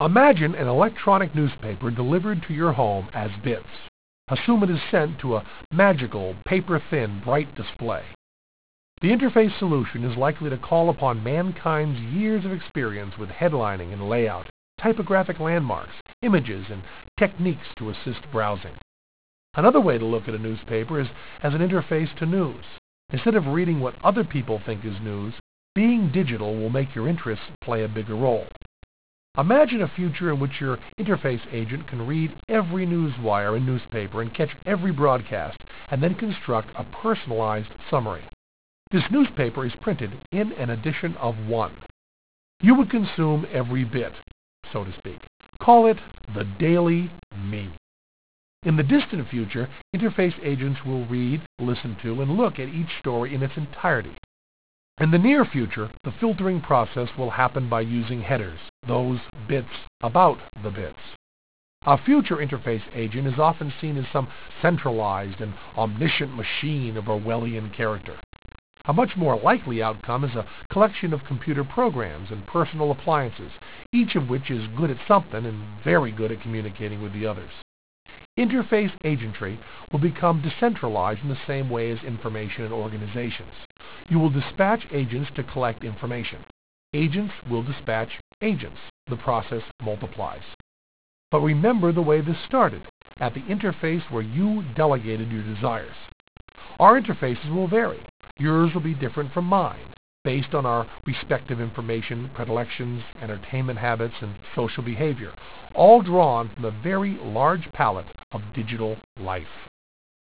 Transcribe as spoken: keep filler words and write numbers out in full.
Imagine an electronic newspaper delivered to your home as bits. Assume it is sent to a magical, paper-thin, bright display. The interface solution is likely to call upon mankind's years of experience with headlining and layout, typographic landmarks, images, and techniques to assist browsing. Another way to look at a newspaper is as an interface to news. Instead of reading what other people think is news, being digital will make your interests play a bigger role. Imagine a future in which your interface agent can read every news wire and newspaper and catch every broadcast, and then construct a personalized summary. This newspaper is printed in an edition of one. You would consume every bit, so to speak. Call it the Daily Me. In the distant future, interface agents will read, listen to, and look at each story in its entirety. In the near future, the filtering process will happen by using headers, those bits about the bits. A future interface agent is often seen as some centralized and omniscient machine of Orwellian character. A much more likely outcome is a collection of computer programs and personal appliances, each of which is good at something and very good at communicating with the others. Interface agentry will become decentralized in the same way as information and organizations. You will dispatch agents to collect information. Agents will dispatch agents. The process multiplies. But remember the way this started, at the interface where you delegated your desires. Our interfaces will vary. Yours will be different from mine, based on our respective information, predilections, entertainment habits, and social behavior, all drawn from a very large palette of digital life.